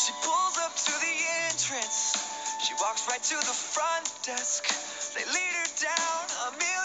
She pulls up to the entrance. She walks right to the front desk. They lead her down a million